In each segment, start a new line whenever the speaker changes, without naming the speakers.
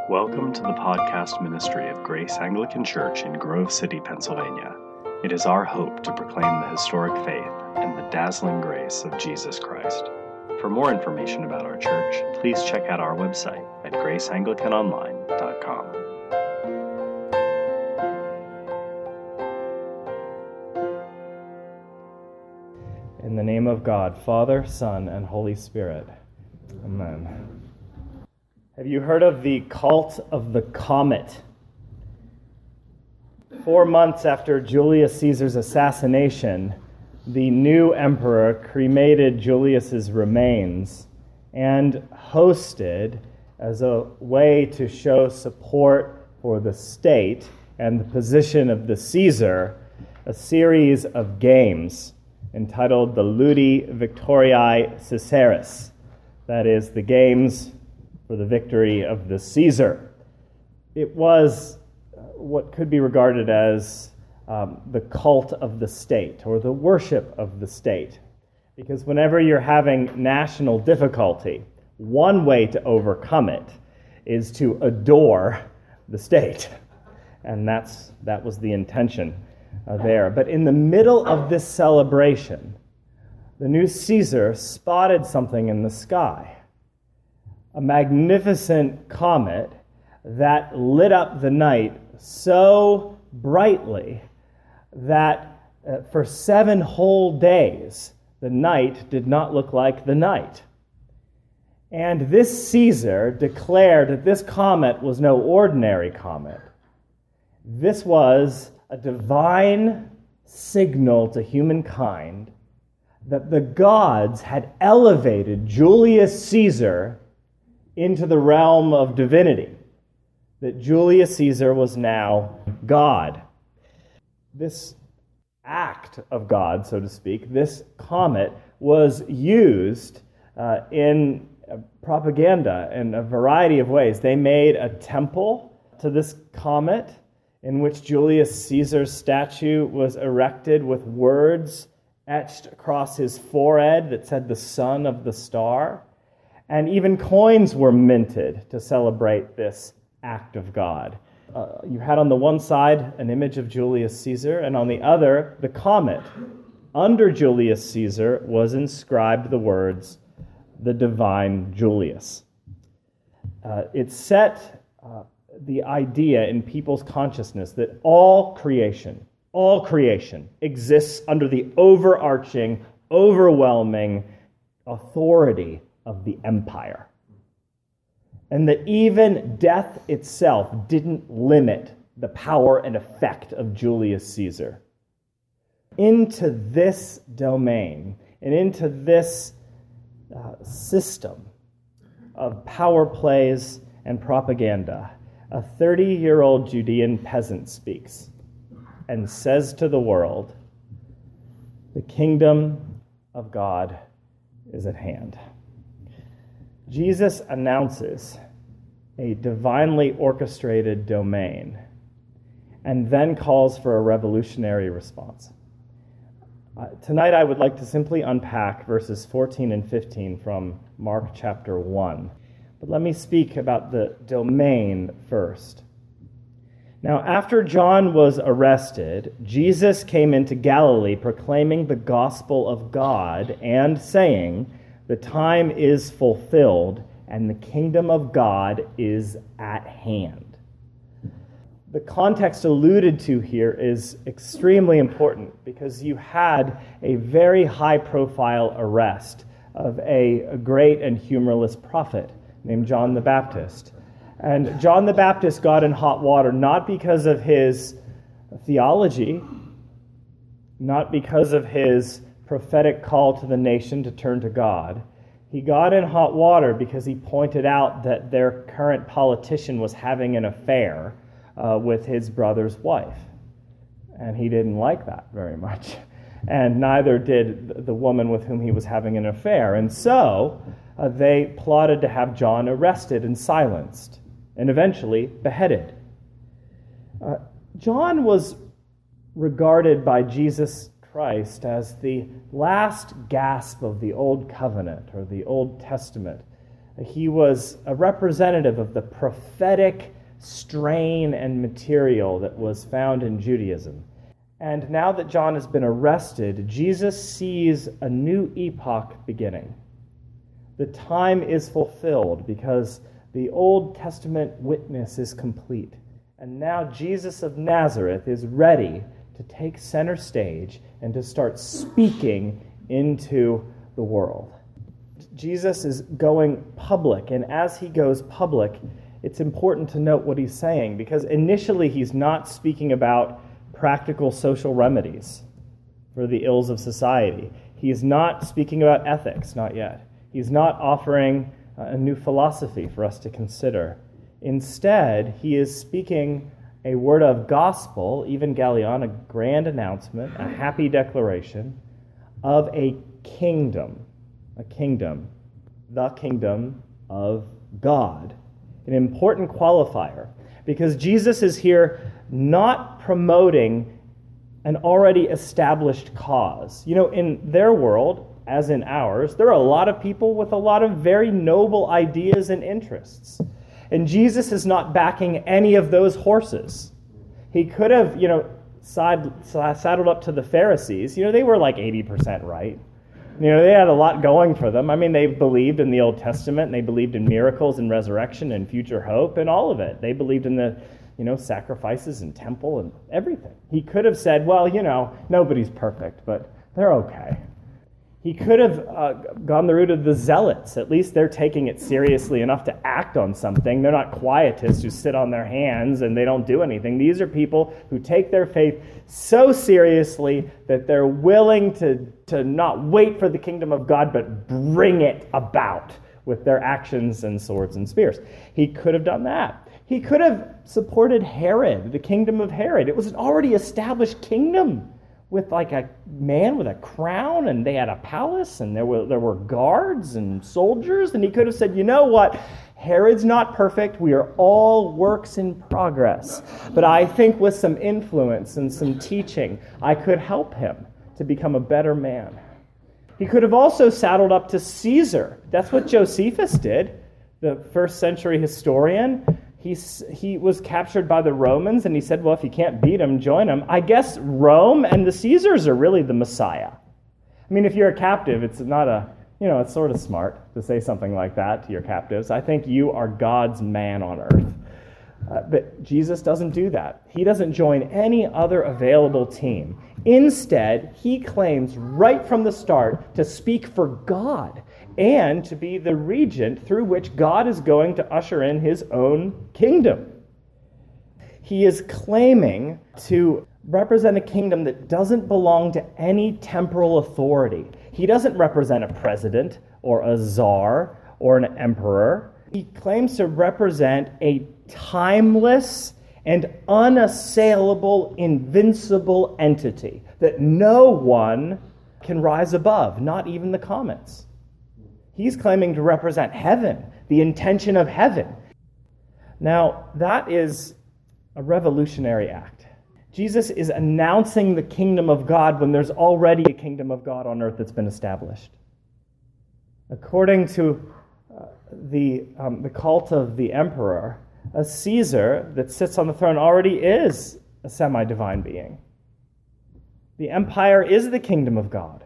Welcome to the podcast ministry of Grace Anglican Church in Grove City, Pennsylvania. It is our hope to proclaim the historic faith and the dazzling grace of Jesus Christ. For more information about our church, please check out our website at graceanglicanonline.com.
In the name of God, Father, Son, and Holy Spirit. Amen. Have you heard of the cult of the comet? 4 months after Julius Caesar's assassination, the new emperor cremated Julius's remains and hosted, as a way to show support for the state and the position of the Caesar, a series of games entitled the Ludi Victoriae Caesaris, that is, the games for the victory of the Caesar. It was what could be regarded as the cult of the state, or the worship of the state. Because whenever you're having national difficulty, one way to overcome it is to adore the state. And that was the intention there. But in the middle of this celebration, the new Caesar spotted something in the sky. A magnificent comet that lit up the night so brightly that for 7 whole days, the night did not look like the night. And this Caesar declared that this comet was no ordinary comet. This was a divine signal to humankind that the gods had elevated Julius Caesar into the realm of divinity, that Julius Caesar was now God. This act of God, so to speak, this comet, was used in propaganda in a variety of ways. They made a temple to this comet in which Julius Caesar's statue was erected with words etched across his forehead that said the son of the star. And even coins were minted to celebrate this act of God. You had on the one side an image of Julius Caesar, and on the other, the comet. Under Julius Caesar was inscribed the words, "The Divine Julius." It set the idea in people's consciousness that all creation exists under the overarching, overwhelming authority of the empire. And that even death itself didn't limit the power and effect of Julius Caesar. Into this domain and into this system of power plays and propaganda, a 30-year-old Judean peasant speaks and says to the world, "The kingdom of God is at hand." Jesus announces a divinely orchestrated domain and then calls for a revolutionary response. Tonight I would like to simply unpack verses 14 and 15 from Mark chapter 1. But let me speak about the domain first. Now, after John was arrested, Jesus came into Galilee proclaiming the gospel of God and saying, "The time is fulfilled, and the kingdom of God is at hand." The context alluded to here is extremely important because you had a very high-profile arrest of a great and humorless prophet named John the Baptist. And John the Baptist got in hot water not because of his theology, not because of his prophetic call to the nation to turn to God. He got in hot water because he pointed out that their current politician was having an affair with his brother's wife. And he didn't like that very much. And neither did the woman with whom he was having an affair. And so they plotted to have John arrested and silenced, and eventually beheaded. John was regarded by Jesus Christ as the last gasp of the Old Covenant or the Old Testament, He was a representative of the prophetic strain and material that was found in Judaism. And now that John has been arrested, Jesus sees a new epoch beginning. The time is fulfilled because the Old Testament witness is complete. And now Jesus of Nazareth is ready to take center stage and to start speaking into the world. Jesus is going public, and as he goes public, it's important to note what he's saying, because initially he's not speaking about practical social remedies for the ills of society. He is not speaking about ethics, not yet. He's not offering a new philosophy for us to consider. Instead, he is speaking a word of gospel, evangelion, a grand announcement, a happy declaration of a kingdom, the kingdom of God. An important qualifier, because Jesus is here not promoting an already established cause. You know, in their world, as in ours, there are a lot of people with a lot of very noble ideas and interests. And Jesus is not backing any of those horses. He could have, saddled up to the Pharisees. They were like 80% right. They had a lot going for them. I mean, they believed in the Old Testament, and they believed in miracles and resurrection and future hope and all of it. They believed in the, sacrifices and temple and everything. He could have said, well, nobody's perfect, but they're okay. He could have gone the route of the zealots. At least they're taking it seriously enough to act on something. They're not quietists who sit on their hands and they don't do anything. These are people who take their faith so seriously that they're willing to not wait for the kingdom of God, but bring it about with their actions and swords and spears. He could have done that. He could have supported Herod, the kingdom of Herod. It was an already established kingdom, with like a man with a crown, and they had a palace, and there were guards and soldiers, and he could have said, you know what, Herod's not perfect, we are all works in progress, but I think with some influence and some teaching, I could help him to become a better man. He could have also saddled up to Caesar. That's what Josephus did, the first century historian. He was captured by the Romans, and he said, well, if you can't beat them, join them. I guess Rome and the Caesars are really the Messiah. I mean, if you're a captive, it's not it's sort of smart to say something like that to your captives. I think you are God's man on earth. But Jesus doesn't do that. He doesn't join any other available team. Instead, he claims right from the start to speak for God and to be the regent through which God is going to usher in his own kingdom. He is claiming to represent a kingdom that doesn't belong to any temporal authority. He doesn't represent a president or a czar or an emperor. He claims to represent a timeless and unassailable, invincible entity that no one can rise above, not even the comets. He's claiming to represent heaven, the intention of heaven. Now, that is a revolutionary act. Jesus is announcing the kingdom of God when there's already a kingdom of God on earth that's been established. According to the cult of the emperor, a Caesar that sits on the throne already is a semi-divine being. The empire is the kingdom of God.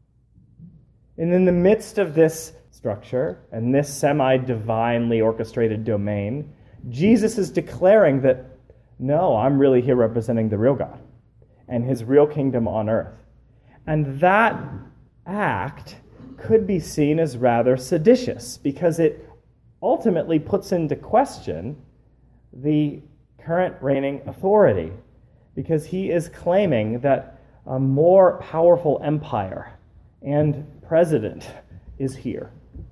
And in the midst of this structure and this semi-divinely orchestrated domain, Jesus is declaring that, no, I'm really here representing the real God and his real kingdom on earth. And that act could be seen as rather seditious because it ultimately puts into question the current reigning authority, because he is claiming that a more powerful empire and president is here.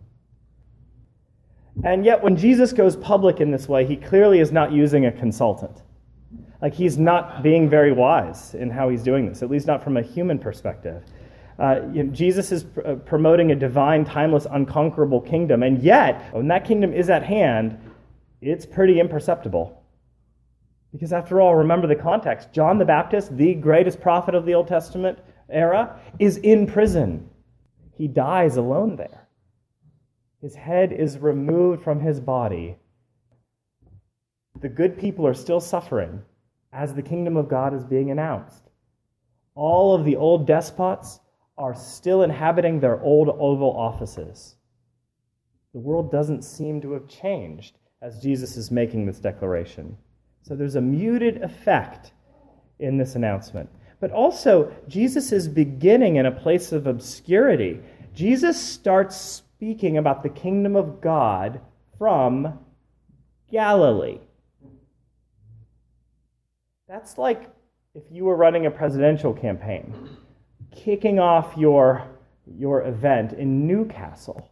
And yet when Jesus goes public in this way, he clearly is not using a consultant. Like, he's not being very wise in how he's doing this, at least not from a human perspective. Jesus is promoting a divine, timeless, unconquerable kingdom, and yet, when that kingdom is at hand, it's pretty imperceptible. Because after all, remember the context. John the Baptist, the greatest prophet of the Old Testament era, is in prison. He dies alone there. His head is removed from his body. The good people are still suffering as the kingdom of God is being announced. All of the old despots are still inhabiting their old Oval Offices. The world doesn't seem to have changed as Jesus is making this declaration. So there's a muted effect in this announcement. But also, Jesus is beginning in a place of obscurity. Jesus starts speaking about the kingdom of God from Galilee. That's like if you were running a presidential campaign, kicking off your event in Newcastle.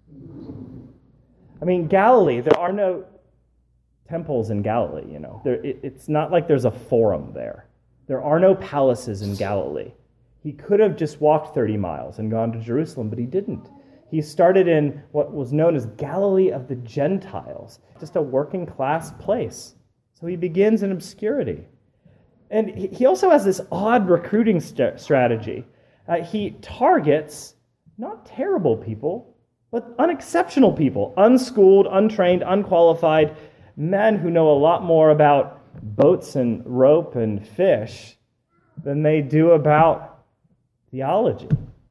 I mean, Galilee, there are no temples in Galilee, you know. It's not like there's a forum there. There are no palaces in Galilee. He could have just walked 30 miles and gone to Jerusalem, but he didn't. He started in what was known as Galilee of the Gentiles, just a working class place. So he begins in obscurity. And he also has this odd recruiting strategy. He targets not terrible people, but unexceptional people, unschooled, untrained, unqualified, men who know a lot more about boats and rope and fish than they do about theology.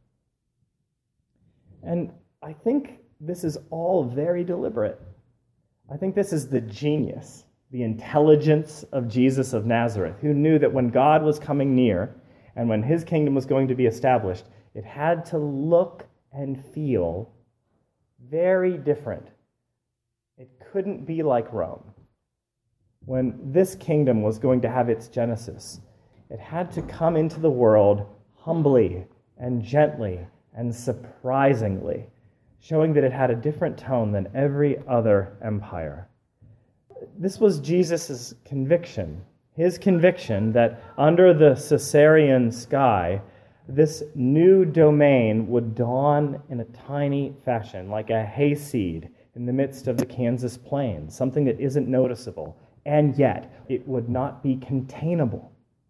And I think this is all very deliberate. I think this is the genius, the intelligence of Jesus of Nazareth, who knew that when God was coming near and when his kingdom was going to be established, it had to look and feel very different. It couldn't be like Rome. When this kingdom was going to have its genesis, it had to come into the world humbly and gently and surprisingly, showing that it had a different tone than every other empire. This was Jesus' conviction, his conviction that under the Caesarean sky, this new domain would dawn in a tiny fashion, like a hayseed in the midst of the Kansas plains, something that isn't noticeable, and yet it would not be containable.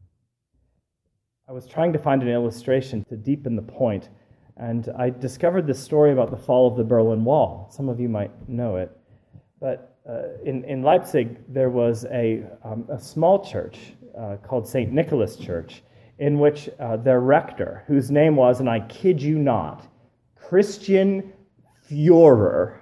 I was trying to find an illustration to deepen the point, and I discovered this story about the fall of the Berlin Wall. Some of you might know it. But in Leipzig, there was a small church called St. Nicholas Church, in which their rector, whose name was, and I kid you not, Christian Führer,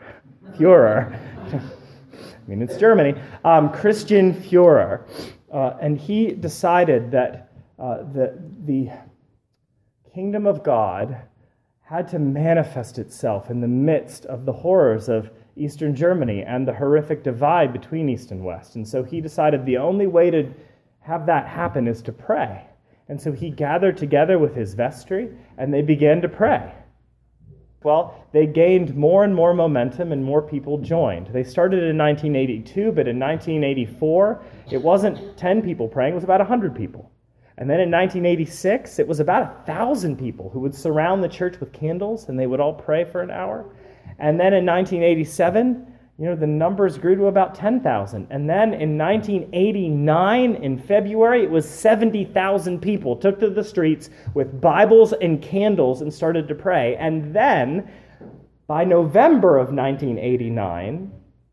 I mean, it's Germany, Christian Führer, and he decided that the kingdom of God had to manifest itself in the midst of the horrors of Eastern Germany and the horrific divide between East and West. And so he decided the only way to have that happen is to pray. And so he gathered together with his vestry, and they began to pray. Well, they gained more and more momentum, and more people joined. They started in 1982, but in 1984, it wasn't 10 people praying, it was about 100 people. And then in 1986, it was about 1,000 people who would surround the church with candles, and they would all pray for an hour. And then in 1987, the numbers grew to about 10,000. And then in 1989, in February, it was 70,000 people took to the streets with Bibles and candles and started to pray. And then, by November of 1989,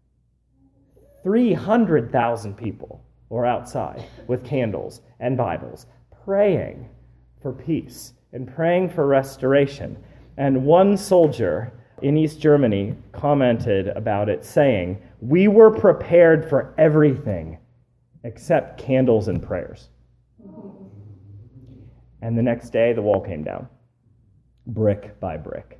300,000 people were outside with candles and Bibles, praying for peace and praying for restoration. And one soldier in East Germany commented about it, saying, "We were prepared for everything except candles and prayers." And the next day, the wall came down, brick by brick.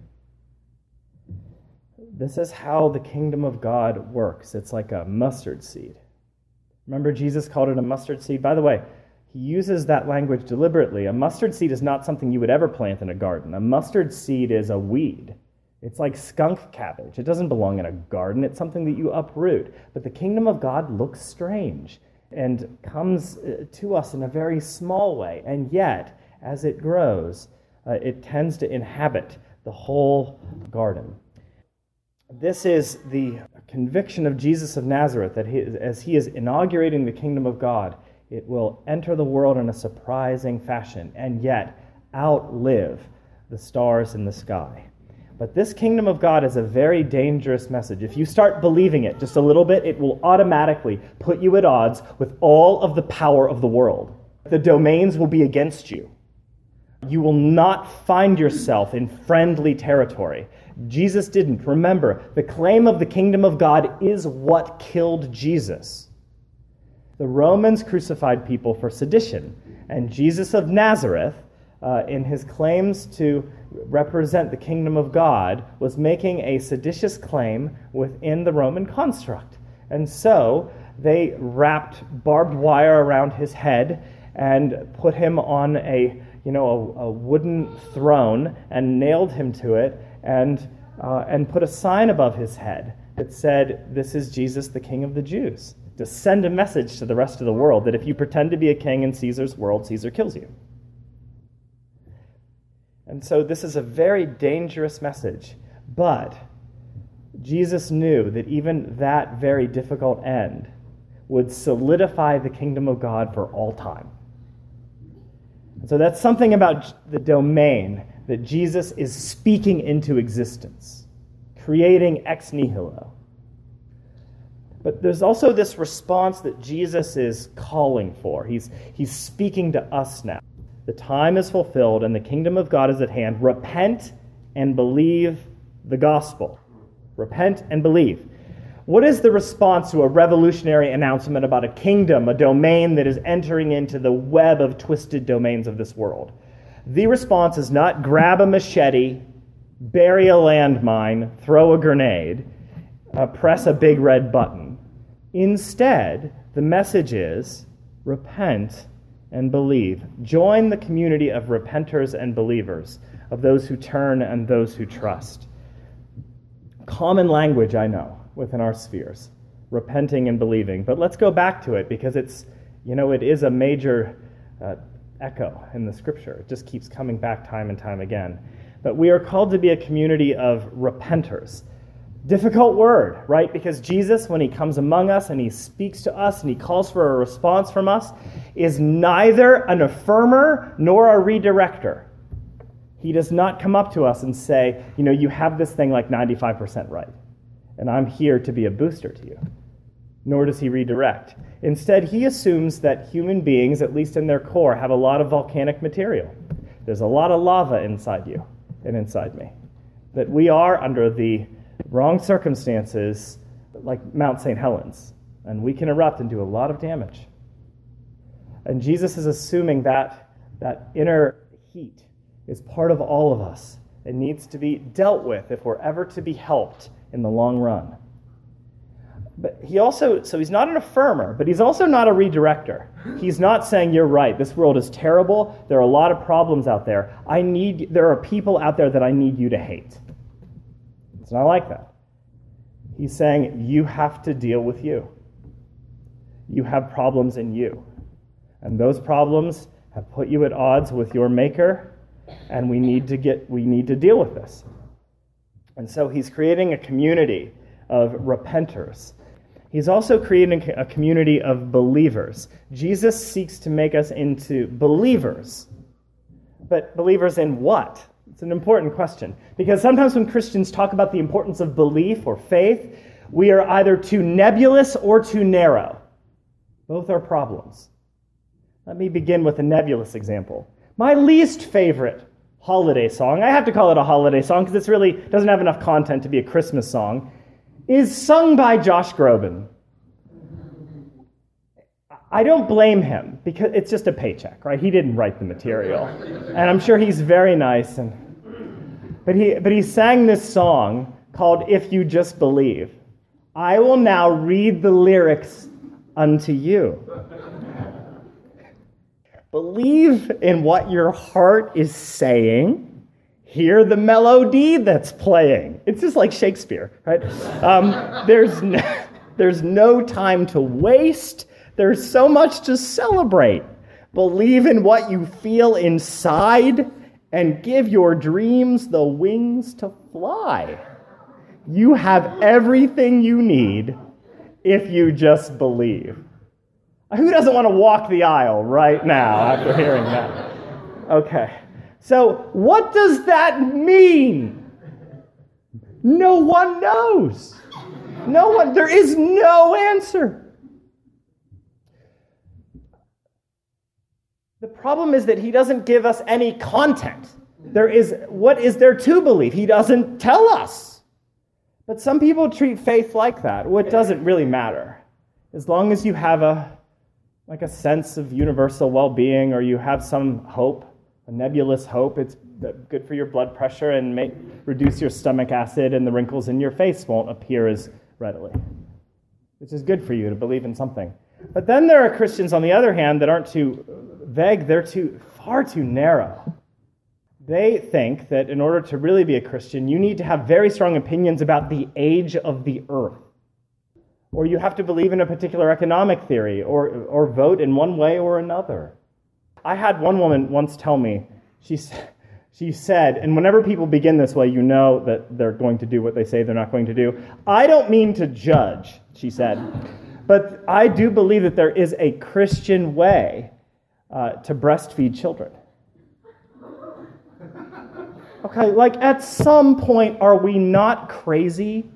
This is how the kingdom of God works. It's like a mustard seed. Remember, Jesus called it a mustard seed? By the way, he uses that language deliberately. A mustard seed is not something you would ever plant in a garden. A mustard seed is a weed. It's like skunk cabbage. It doesn't belong in a garden. It's something that you uproot. But the kingdom of God looks strange and comes to us in a very small way. And yet, as it grows, it tends to inhabit the whole garden. This is the conviction of Jesus of Nazareth, that as he is inaugurating the kingdom of God, it will enter the world in a surprising fashion and yet outlive the stars in the sky. But this kingdom of God is a very dangerous message. If you start believing it just a little bit, it will automatically put you at odds with all of the power of the world. The domains will be against you. You will not find yourself in friendly territory. Jesus didn't. Remember, the claim of the kingdom of God is what killed Jesus. The Romans crucified people for sedition, and Jesus of Nazareth, in his claims to represent the kingdom of God, was making a seditious claim within the Roman construct. And so they wrapped barbed wire around his head and put him on a wooden throne and nailed him to it and put a sign above his head that said, "This is Jesus, the King of the Jews," to send a message to the rest of the world that if you pretend to be a king in Caesar's world, Caesar kills you. And so this is a very dangerous message, but Jesus knew that even that very difficult end would solidify the kingdom of God for all time. And so that's something about the domain that Jesus is speaking into existence, creating ex nihilo. But there's also this response that Jesus is calling for. He's speaking to us now. The time is fulfilled and the kingdom of God is at hand. Repent and believe the gospel. Repent and believe. What is the response to a revolutionary announcement about a kingdom, a domain that is entering into the web of twisted domains of this world? The response is not grab a machete, bury a landmine, throw a grenade, press a big red button. Instead, the message is repent and believe. Join the community of repenters and believers, of those who turn and those who trust. Common language, I know, within our spheres, repenting and believing. But let's go back to it because it is a major echo in the Scripture. It just keeps coming back time and time again. But we are called to be a community of repenters. Difficult word, right? Because Jesus, when he comes among us and he speaks to us and he calls for a response from us, is neither an affirmer nor a redirector. He does not come up to us and say, you have this thing like 95% right, and I'm here to be a booster to you. Nor does he redirect. Instead, he assumes that human beings, at least in their core, have a lot of volcanic material. There's a lot of lava inside you and inside me. That we are, under the wrong circumstances, like Mount St. Helens, and we can erupt and do a lot of damage. And Jesus is assuming that inner heat is part of all of us and needs to be dealt with if we're ever to be helped in the long run. But he's not an affirmer, but he's also not a redirector. He's not saying, you're right, this world is terrible, there are a lot of problems out there. There are people out there that I need you to hate. It's not like that. He's saying, you have to deal with you. You have problems in you. And those problems have put you at odds with your Maker, and we need to deal with this. And so he's creating a community of repenters. He's also creating a community of believers. Jesus seeks to make us into believers. But believers in what? It's an important question. Because sometimes when Christians talk about the importance of belief or faith, we are either too nebulous or too narrow. Both are problems. Let me begin with a nebulous example. My least favorite holiday song, I have to call it a holiday song because it really doesn't have enough content to be a Christmas song, is sung by Josh Groban. I don't blame him because it's just a paycheck, right? He didn't write the material. And I'm sure he's very nice. But he sang this song called If You Just Believe. I will now read the lyrics unto you. Believe in what your heart is saying. Hear the melody that's playing. It's just like Shakespeare, right? There's no time to waste. There's so much to celebrate. Believe in what you feel inside and give your dreams the wings to fly. You have everything you need if you just believe. Who doesn't want to walk the aisle right now after hearing that? Okay. So what does that mean? No one knows. There is no answer. The problem is that he doesn't give us any content. What is there to believe? He doesn't tell us. But some people treat faith like that. Well, it doesn't really matter. As long as you have a sense of universal well-being, or you have some hope, a nebulous hope, it's good for your blood pressure and may reduce your stomach acid, and the wrinkles in your face won't appear as readily. Which is good for you to believe in something. But then there are Christians, on the other hand, that aren't too vague, they're far too narrow. They think that in order to really be a Christian, you need to have very strong opinions about the age of the earth. Or you have to believe in a particular economic theory, or vote in one way or another. I had one woman once tell me, she said, and whenever people begin this way, you know that they're going to do what they say they're not going to do. "I don't mean to judge," she said, "but I do believe that there is a Christian way to breastfeed children." Okay, at some point, are we not crazy?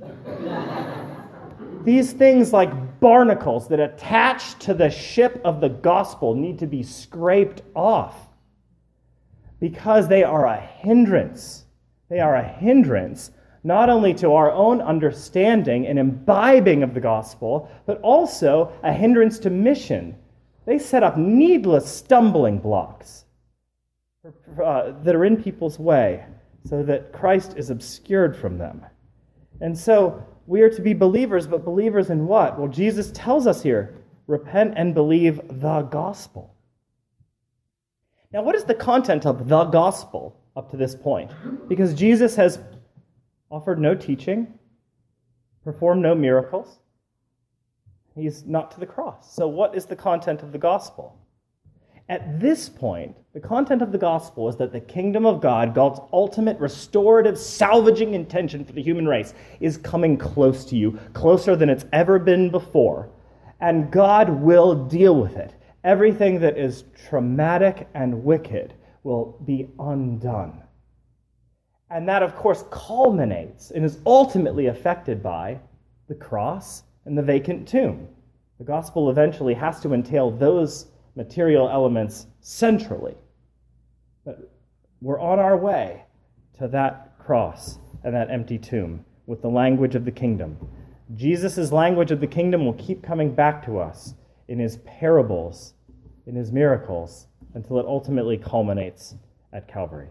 These things like barnacles that attach to the ship of the gospel need to be scraped off because they are a hindrance. They are a hindrance not only to our own understanding and imbibing of the gospel, but also a hindrance to mission. They set up needless stumbling blocks that are in people's way so that Christ is obscured from them. And so we are to be believers, but believers in what? Well, Jesus tells us here, repent and believe the gospel. Now, what is the content of the gospel up to this point? Because Jesus has offered no teaching, performed no miracles. He's not to the cross. So what is the content of the gospel? At this point, the content of the gospel is that the kingdom of God, God's ultimate restorative, salvaging intention for the human race, is coming close to you, closer than it's ever been before. And God will deal with it. Everything that is traumatic and wicked will be undone. And that, of course, culminates and is ultimately affected by the cross and the vacant tomb. The gospel eventually has to entail those material elements centrally. But we're on our way to that cross and that empty tomb with the language of the kingdom. Jesus' language of the kingdom will keep coming back to us in his parables, in his miracles, until it ultimately culminates at Calvary.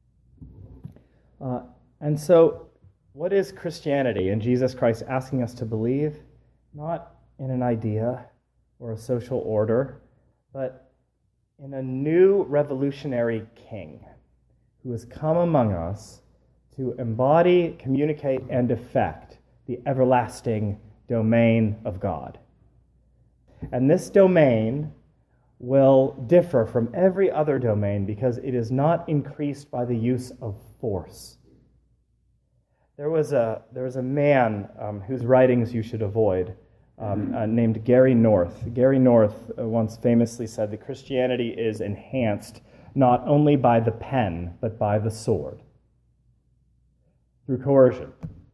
And so, what is Christianity? And Jesus Christ asking us to believe, not in an idea or a social order, but in a new revolutionary king who has come among us to embody, communicate, and effect the everlasting domain of God. And this domain will differ from every other domain because it is not increased by the use of force. There was a man whose writings you should avoid, named Gary North. Gary North once famously said that Christianity is enhanced not only by the pen, but by the sword, through coercion.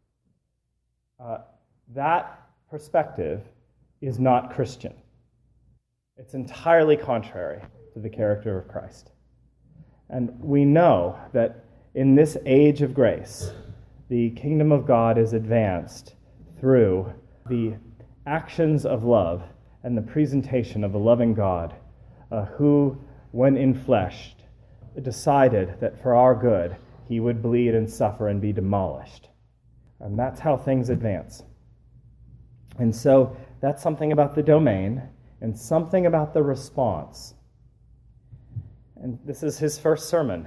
That perspective is not Christian. It's entirely contrary to the character of Christ. And we know that in this age of grace, the kingdom of God is advanced through the actions of love and the presentation of a loving God who, when enfleshed, decided that for our good he would bleed and suffer and be demolished. And that's how things advance. And so that's something about the domain and something about the response. And this is his first sermon.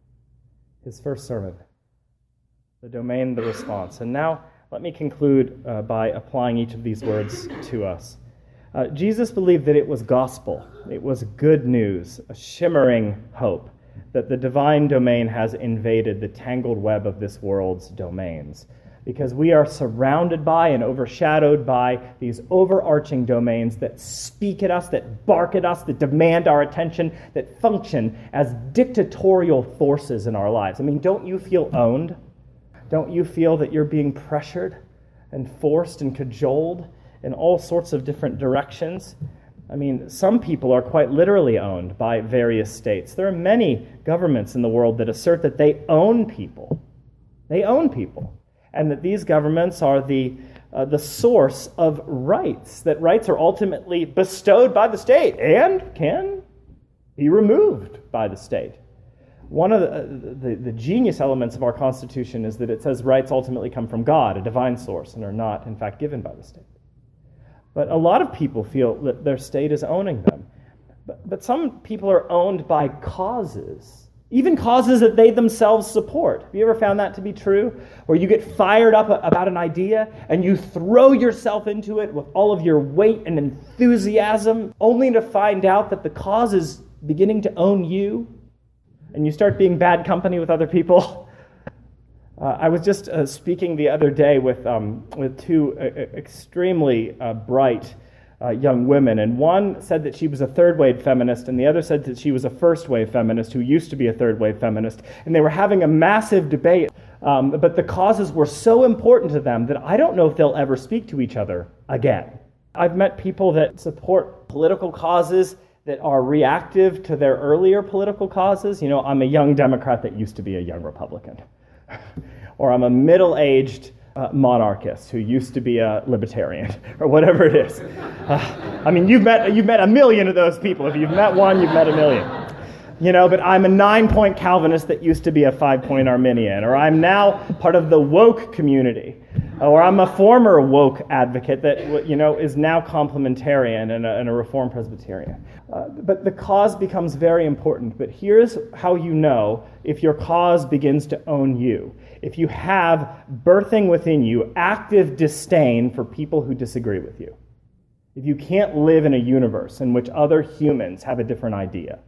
The domain, the response. And now let me conclude by applying each of these words to us. Jesus believed that it was gospel. It was good news, a shimmering hope that the divine domain has invaded the tangled web of this world's domains. Because we are surrounded by and overshadowed by these overarching domains that speak at us, that bark at us, that demand our attention, that function as dictatorial forces in our lives. I mean, don't you feel owned? Don't you feel that you're being pressured and forced and cajoled in all sorts of different directions? I mean, some people are quite literally owned by various states. There are many governments in the world that assert that they own people. They own people. And that these governments are the source of rights, that rights are ultimately bestowed by the state and can be removed by the state. One of the genius elements of our Constitution is that it says rights ultimately come from God, a divine source, and are not, in fact, given by the state. But a lot of people feel that their state is owning them. But some people are owned by causes, even causes that they themselves support. Have you ever found that to be true? Where you get fired up about an idea and you throw yourself into it with all of your weight and enthusiasm, only to find out that the cause is beginning to own you, and you start being bad company with other people? I was just speaking the other day with two extremely bright young women, and one said that she was a third-wave feminist, and the other said that she was a first-wave feminist who used to be a third-wave feminist, and they were having a massive debate, but the causes were so important to them that I don't know if they'll ever speak to each other again. I've met people that support political causes that are reactive to their earlier political causes. You know, I'm a young Democrat that used to be a young Republican. Or I'm a middle-aged monarchist who used to be a libertarian, or whatever it is. I mean, you've met a million of those people. If you've met one, you've met a million. You know, but I'm a 9-point Calvinist that used to be a 5-point Arminian, or I'm now part of the woke community, or I'm a former woke advocate that, you know, is now complementarian and a Reformed Presbyterian. But the cause becomes very important. But here's how you know if your cause begins to own you. If you have birthing within you active disdain for people who disagree with you. If you can't live in a universe in which other humans have a different idea,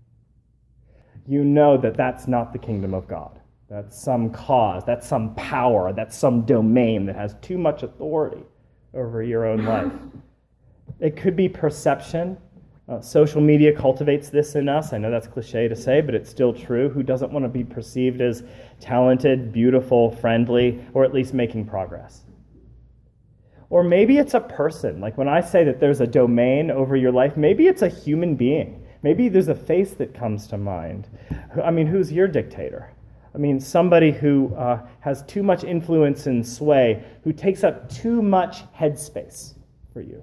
you know that that's not the kingdom of God. That's some cause, that's some power, that's some domain that has too much authority over your own life. It could be perception. Social media cultivates this in us. I know that's cliche to say, but it's still true. Who doesn't want to be perceived as talented, beautiful, friendly, or at least making progress? Or maybe it's a person. Like when I say that there's a domain over your life, maybe it's a human being. Maybe there's a face that comes to mind. I mean, who's your dictator? I mean, somebody who has too much influence and sway, who takes up too much headspace for you.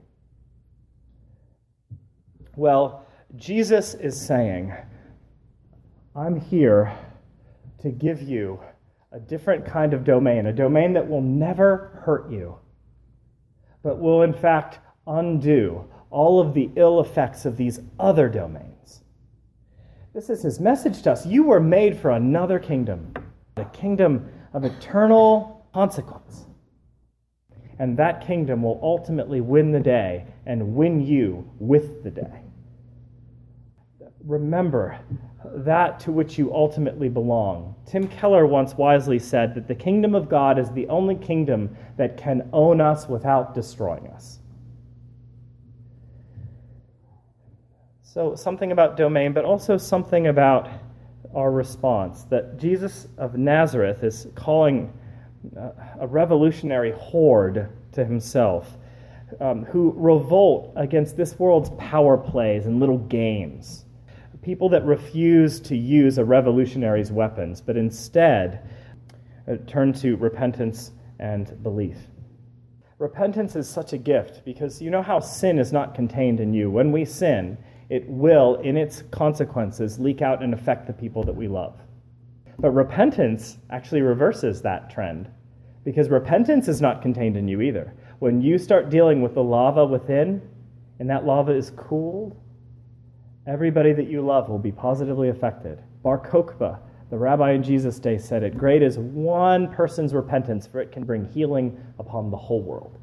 Well, Jesus is saying, I'm here to give you a different kind of domain, a domain that will never hurt you, but will in fact undo all of the ill effects of these other domains. This is his message to us. You were made for another kingdom, the kingdom of eternal consequence. And that kingdom will ultimately win the day and win you with the day. Remember that to which you ultimately belong. Tim Keller once wisely said that the kingdom of God is the only kingdom that can own us without destroying us. So something about domain, but also something about our response, that Jesus of Nazareth is calling a revolutionary horde to himself, who revolt against this world's power plays and little games. People that refuse to use a revolutionary's weapons, but instead turn to repentance and belief. Repentance is such a gift because you know how sin is not contained in you. When we sin, it will, in its consequences, leak out and affect the people that we love. But repentance actually reverses that trend, because repentance is not contained in you either. When you start dealing with the lava within, and that lava is cooled, everybody that you love will be positively affected. Bar Kokhba, the rabbi in Jesus' day, said it, great is one person's repentance, for it can bring healing upon the whole world.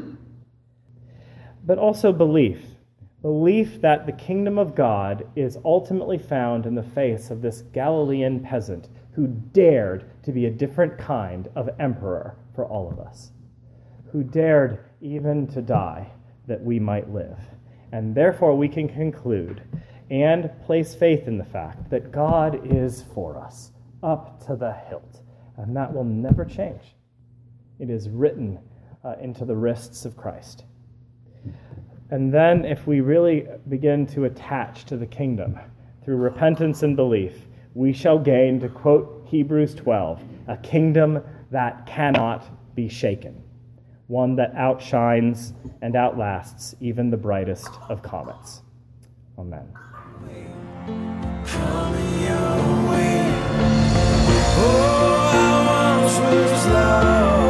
But also belief. Belief that the kingdom of God is ultimately found in the face of this Galilean peasant who dared to be a different kind of emperor for all of us, who dared even to die that we might live. And therefore we can conclude and place faith in the fact that God is for us, up to the hilt, And that will never change. It is written into the wrists of Christ. And then if we really begin to attach to the kingdom through repentance and belief, we shall gain, to quote Hebrews 12, a kingdom that cannot be shaken, one that outshines and outlasts even the brightest of comets. Amen. Coming your way. Oh, I once was lost.